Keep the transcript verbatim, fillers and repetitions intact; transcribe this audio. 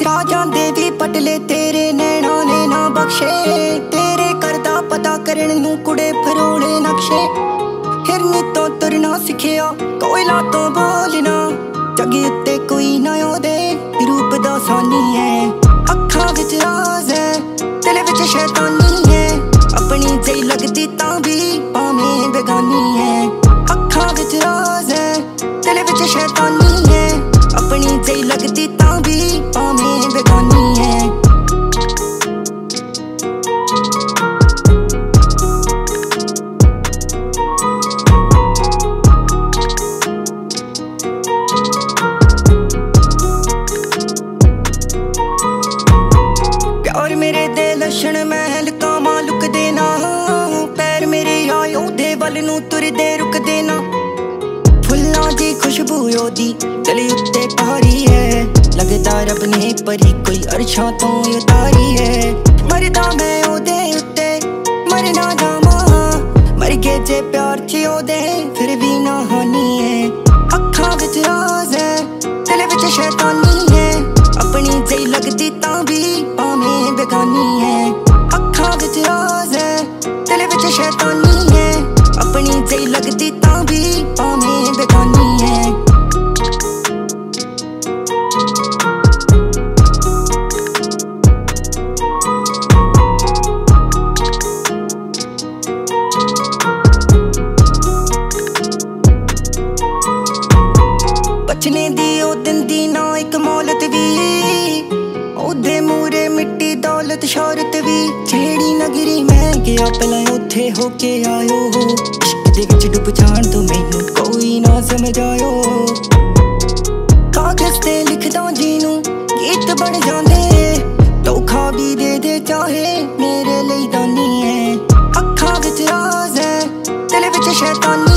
खा जांदे भी पटले तेरे नैना ने ना बख्शे। तेरे करदा पता करन नू कुड़े फरोने नक्शे। हिरनी तो तुरना सिखिया कोयला तो बोलना, जगे उत्ते कोई ना ओदे रूप दा सानी है। अखां विच राज है दिल विच शैतानी है, अपनी जेही लगदी तां भी भावें बेगानी है। अखां विच राज है दिल विच शैतानी है, अपनी जेही लगदी तां भी भावें बेगानी है। प्यार मेरे दे लक्षण महल कामा लुक देना, पैर मेरे आयो दे वल नू तुरदे रुक देना। फुल्लां दी खुशबू ओदी गले उत्ते भारी है, लगदा रब ने परी कोई अरशां तो उतारी है। मरदा मैं ओदे उत्ते मर ना जावां, मर गए जे प्यार च ओदे फिर भी ना हानी है। अखां विच राज है दिल विच शैतानी है, अपनी जेही लगदी तां भी भावें बेगानी है। अखां विच राज है दिल विच शैतानी है, अपनी जेही लगदी तां भी भावें बेगानी है। बचने दी ओ दिंदी ना इक मौलत भी, ओदे मूरे मिट्टी दौलत शौहरत भी। जेड़ी नगरी मैं गया पहला उत्थे होके आयो, इश्क दे विच डुब जाण तो मैनू कोई ना समझायो। कागज ते लिखदा जीनू गीत बन जांदे, धोखा भी दे दे चाहे मेरे लिए दानी है। अखां विच राज है दिल विच शैतानी